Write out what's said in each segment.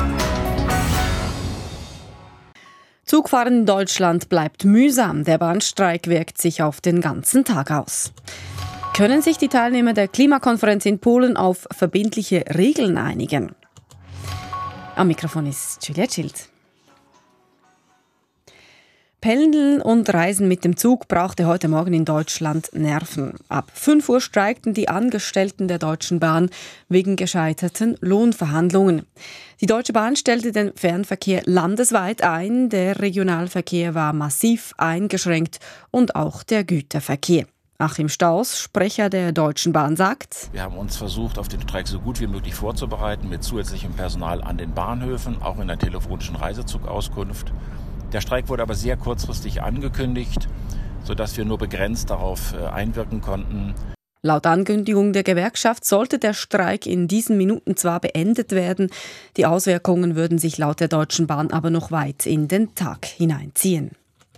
Zugfahren in Deutschland bleibt mühsam. Der Bahnstreik wirkt sich auf den ganzen Tag aus. Können sich die Teilnehmer der Klimakonferenz in Polen auf verbindliche Regeln einigen? Am Mikrofon ist Juliette Schild. Pendeln und Reisen mit dem Zug brauchte heute Morgen in Deutschland Nerven. Ab 5 Uhr streikten die Angestellten der Deutschen Bahn wegen gescheiterten Lohnverhandlungen. Die Deutsche Bahn stellte den Fernverkehr landesweit ein. Der Regionalverkehr war massiv eingeschränkt und auch der Güterverkehr. Achim Staus, Sprecher der Deutschen Bahn, sagt: Wir haben uns versucht, auf den Streik so gut wie möglich vorzubereiten, mit zusätzlichem Personal an den Bahnhöfen, auch in der telefonischen Reisezugauskunft. Der Streik wurde aber sehr kurzfristig angekündigt, sodass wir nur begrenzt darauf einwirken konnten. Laut Ankündigung der Gewerkschaft sollte der Streik in diesen Minuten zwar beendet werden, die Auswirkungen würden sich laut der Deutschen Bahn aber noch weit in den Tag hineinziehen.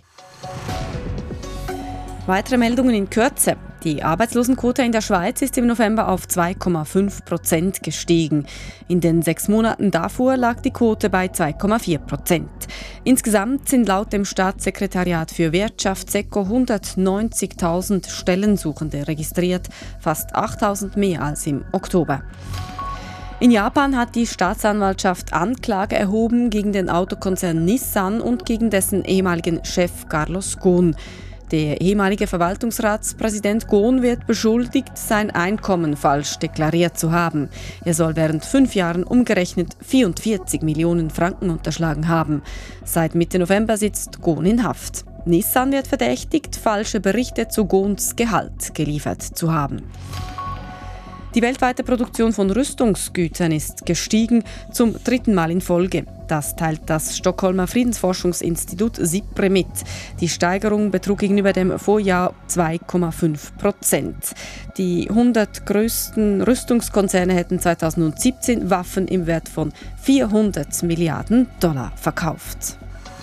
Weitere Meldungen in Kürze. Die Arbeitslosenquote in der Schweiz ist im November auf 2,5% gestiegen. In den 6 Monaten davor lag die Quote bei 2,4%. Insgesamt sind laut dem Staatssekretariat für Wirtschaft SECO 190.000 Stellensuchende registriert, fast 8.000 mehr als im Oktober. In Japan hat die Staatsanwaltschaft Anklage erhoben gegen den Autokonzern Nissan und gegen dessen ehemaligen Chef Carlos Ghosn. Der ehemalige Verwaltungsratspräsident Ghosn wird beschuldigt, sein Einkommen falsch deklariert zu haben. Er soll während 5 Jahren umgerechnet 44 Millionen Franken unterschlagen haben. Seit Mitte November sitzt Ghosn in Haft. Nissan wird verdächtigt, falsche Berichte zu Ghosns Gehalt geliefert zu haben. Die weltweite Produktion von Rüstungsgütern ist gestiegen, zum 3. Mal in Folge. Das teilt das Stockholmer Friedensforschungsinstitut SIPRE mit. Die Steigerung betrug gegenüber dem Vorjahr 2,5%. Die 100 größten Rüstungskonzerne hätten 2017 Waffen im Wert von 400 Milliarden Dollar verkauft.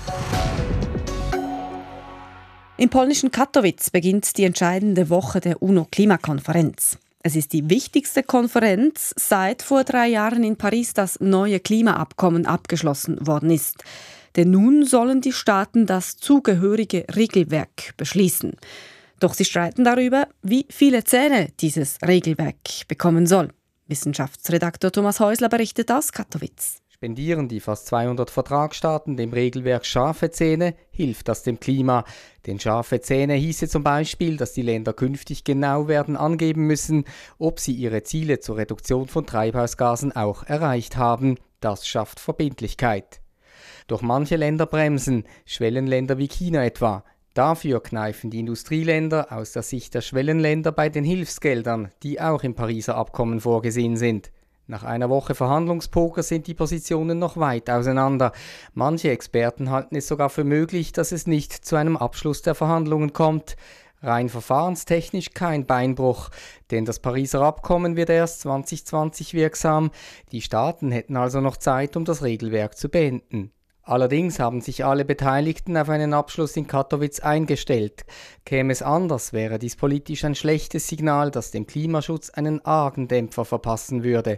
Im polnischen Katowice beginnt die entscheidende Woche der UNO-Klimakonferenz. Es ist die wichtigste Konferenz, seit vor 3 Jahren in Paris das neue Klimaabkommen abgeschlossen worden ist. Denn nun sollen die Staaten das zugehörige Regelwerk beschließen. Doch sie streiten darüber, wie viele Zähne dieses Regelwerk bekommen soll. Wissenschaftsredaktor Thomas Häusler berichtet aus Katowice. Spendieren die fast 200 Vertragsstaaten dem Regelwerk scharfe Zähne, hilft das dem Klima. Denn scharfe Zähne hieße zum Beispiel, dass die Länder künftig genau werden angeben müssen, ob sie ihre Ziele zur Reduktion von Treibhausgasen auch erreicht haben. Das schafft Verbindlichkeit. Doch manche Länder bremsen, Schwellenländer wie China etwa. Dafür kneifen die Industrieländer aus der Sicht der Schwellenländer bei den Hilfsgeldern, die auch im Pariser Abkommen vorgesehen sind. Nach einer Woche Verhandlungspoker sind die Positionen noch weit auseinander. Manche Experten halten es sogar für möglich, dass es nicht zu einem Abschluss der Verhandlungen kommt. Rein verfahrenstechnisch kein Beinbruch, denn das Pariser Abkommen wird erst 2020 wirksam. Die Staaten hätten also noch Zeit, um das Regelwerk zu beenden. Allerdings haben sich alle Beteiligten auf einen Abschluss in Katowice eingestellt. Käme es anders, wäre dies politisch ein schlechtes Signal, das dem Klimaschutz einen argen Dämpfer verpassen würde.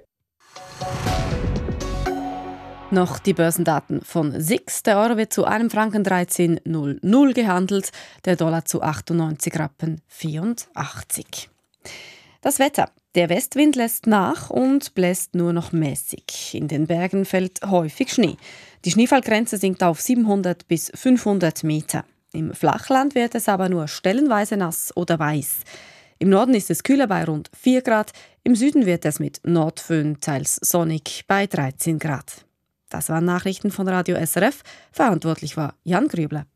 Noch die Börsendaten von SIX. Der Euro wird zu 1 Franken 13,00 gehandelt, der Dollar zu 98,84. Das Wetter. Der Westwind lässt nach und bläst nur noch mäßig. In den Bergen fällt häufig Schnee. Die Schneefallgrenze sinkt auf 700 bis 500 Meter. Im Flachland wird es aber nur stellenweise nass oder weiß. Im Norden ist es kühler bei rund 4 Grad, im Süden wird es mit Nordföhn teils sonnig bei 13 Grad. Das waren Nachrichten von Radio SRF. Verantwortlich war Jan Grübler.